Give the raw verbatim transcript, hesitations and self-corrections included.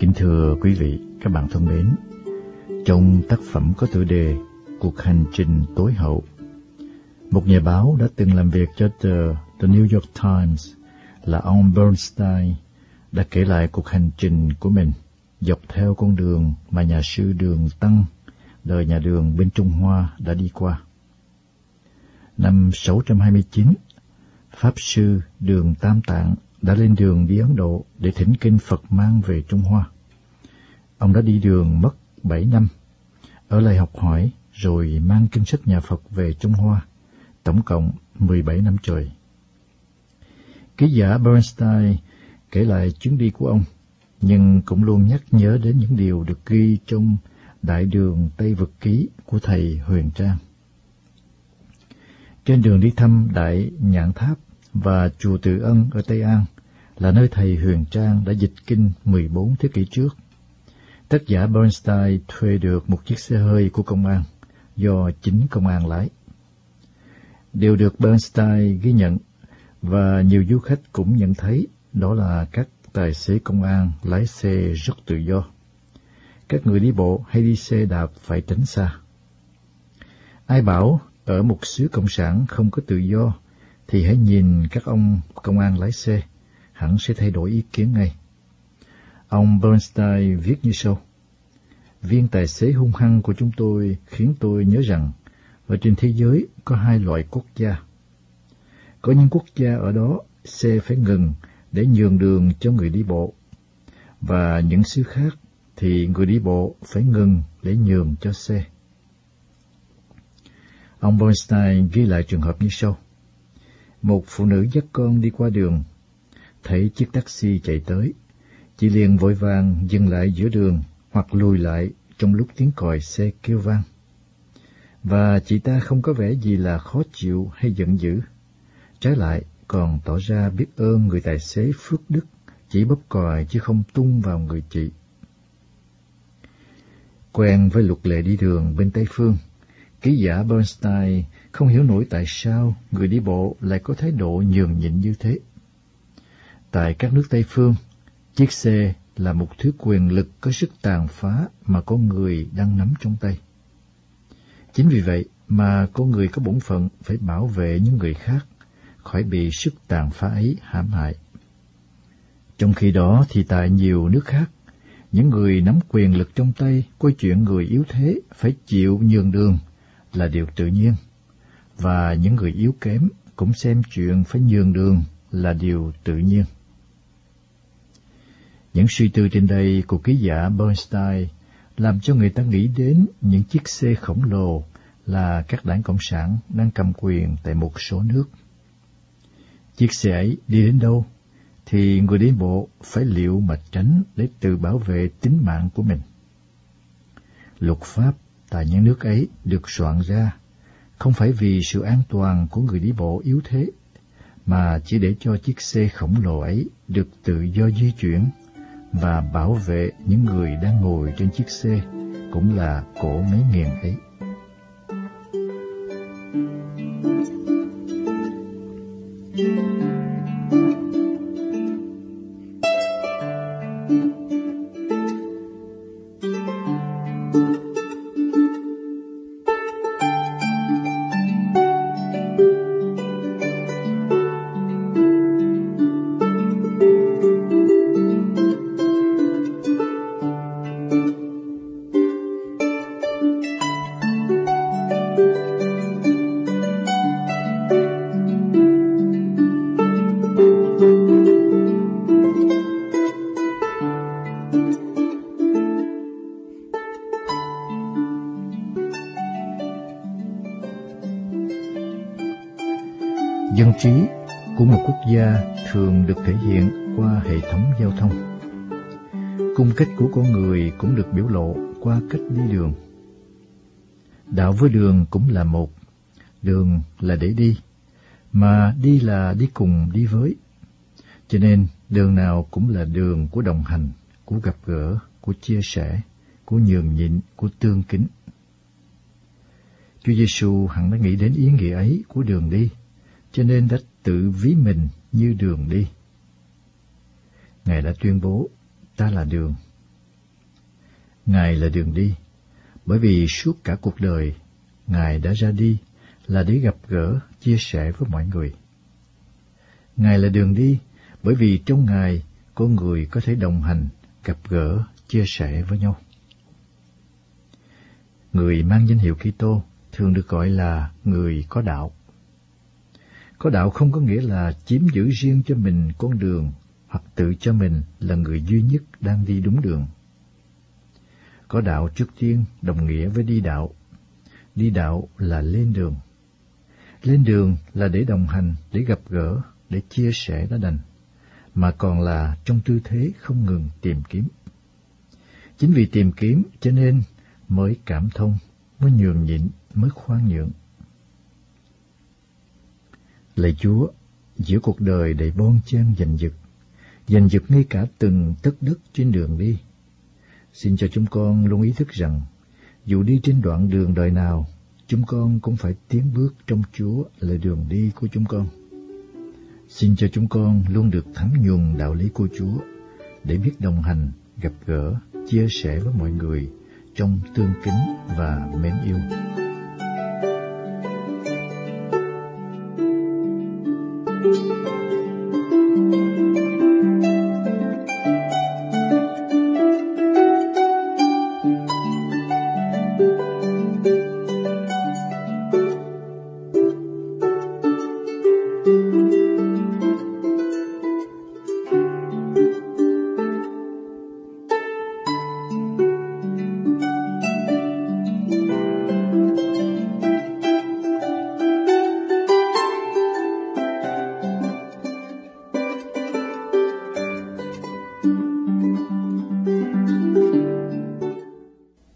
Kính thưa quý vị, các bạn thân mến, trong tác phẩm có tựa đề Cuộc hành trình tối hậu, một nhà báo đã từng làm việc cho tờ The New York Times là ông Bernstein đã kể lại cuộc hành trình của mình dọc theo con đường mà nhà sư Đường Tăng, đời nhà Đường bên Trung Hoa đã đi qua. Năm sáu trăm hai mươi chín, Pháp sư Đường Tam Tạng đã lên đường đi Ấn Độ để thỉnh kinh Phật mang về Trung Hoa. Ông đã đi đường mất bảy năm, ở lại học hỏi rồi mang kinh sách nhà Phật về Trung Hoa, tổng cộng mười bảy năm trời. Ký giả Bernstein kể lại chuyến đi của ông, nhưng cũng luôn nhắc nhớ đến những điều được ghi trong Đại Đường Tây Vực Ký của thầy Huyền Trang. Trên đường đi thăm Đại Nhãn Tháp và chùa Từ Ân ở Tây An là nơi thầy Huyền Trang đã dịch kinh mười bốn thế kỷ trước. Tác giả Bernstein thuê được một chiếc xe hơi của công an do chính công an lái. Điều được Bernstein ghi nhận và nhiều du khách cũng nhận thấy đó là các tài xế công an lái xe rất tự do. Các người đi bộ hay đi xe đạp phải tránh xa. Ai bảo ở một xứ cộng sản không có tự do thì hãy nhìn các ông công an lái xe, hẳn sẽ thay đổi ý kiến ngay. Ông Bernstein viết như sau: Viên tài xế hung hăng của chúng tôi khiến tôi nhớ rằng ở trên thế giới có hai loại quốc gia. Có những quốc gia ở đó xe phải ngừng để nhường đường cho người đi bộ, và những xứ khác thì người đi bộ phải ngừng để nhường cho xe. Ông Bernstein ghi lại trường hợp như sau: Một phụ nữ dắt con đi qua đường, thấy chiếc taxi chạy tới, chị liền vội vàng dừng lại giữa đường hoặc lùi lại trong lúc tiếng còi xe kêu vang. Và chị ta không có vẻ gì là khó chịu hay giận dữ, trái lại còn tỏ ra biết ơn người tài xế phước đức chỉ bóp còi chứ không tung vào người chị. Quen với luật lệ đi đường bên Tây Phương, ký giả Bernstein không hiểu nổi tại sao người đi bộ lại có thái độ nhường nhịn như thế. Tại các nước Tây Phương, chiếc xe là một thứ quyền lực có sức tàn phá mà con người đang nắm trong tay. Chính vì vậy mà con người có bổn phận phải bảo vệ những người khác khỏi bị sức tàn phá ấy hãm hại. Trong khi đó thì tại nhiều nước khác, những người nắm quyền lực trong tay coi chuyện người yếu thế phải chịu nhường đường là điều tự nhiên, và những người yếu kém cũng xem chuyện phải nhường đường là điều tự nhiên. Những suy tư trên đây của ký giả Bernstein làm cho người ta nghĩ đến những chiếc xe khổng lồ là các đảng Cộng sản đang cầm quyền tại một số nước. Chiếc xe ấy đi đến đâu thì người đi bộ phải liệu mà tránh để tự bảo vệ tính mạng của mình. Luật pháp tại những nước ấy được soạn ra không phải vì sự an toàn của người đi bộ yếu thế, mà chỉ để cho chiếc xe khổng lồ ấy được tự do di chuyển và bảo vệ những người đang ngồi trên chiếc xe, cũng là cỗ máy nghiền ấy. Dân trí của một quốc gia thường được thể hiện qua hệ thống giao thông. Cung cách của con người cũng được biểu lộ qua cách đi đường. Đạo với đường cũng là một, đường là để đi, mà đi là đi cùng đi với. Cho nên đường nào cũng là đường của đồng hành, của gặp gỡ, của chia sẻ, của nhường nhịn, của tương kính. Chúa Giêsu hẳn đã nghĩ đến ý nghĩa ấy của đường đi, cho nên đã tự ví mình như đường đi. Ngài đã tuyên bố, ta là đường, Ngài là đường đi, bởi vì suốt cả cuộc đời, Ngài đã ra đi là để gặp gỡ, chia sẻ với mọi người. Ngài là đường đi, bởi vì trong Ngài, con người có thể đồng hành, gặp gỡ, chia sẻ với nhau. Người mang danh hiệu Kitô thường được gọi là người có đạo. Có đạo không có nghĩa là chiếm giữ riêng cho mình con đường hoặc tự cho mình là người duy nhất đang đi đúng đường. Có đạo trước tiên đồng nghĩa với đi đạo. Đi đạo là lên đường. Lên đường là để đồng hành, để gặp gỡ, để chia sẻ đã đành, mà còn là trong tư thế không ngừng tìm kiếm. Chính vì tìm kiếm cho nên mới cảm thông, mới nhường nhịn, mới khoan nhượng. Lạy Chúa, giữa cuộc đời đầy bon chen giành giật, giành giật ngay cả từng tấc đất trên đường đi, xin cho chúng con luôn ý thức rằng, dù đi trên đoạn đường đời nào, chúng con cũng phải tiến bước trong Chúa là đường đi của chúng con. Xin cho chúng con luôn được thấm nhuần đạo lý của Chúa, để biết đồng hành, gặp gỡ, chia sẻ với mọi người trong tương kính và mến yêu.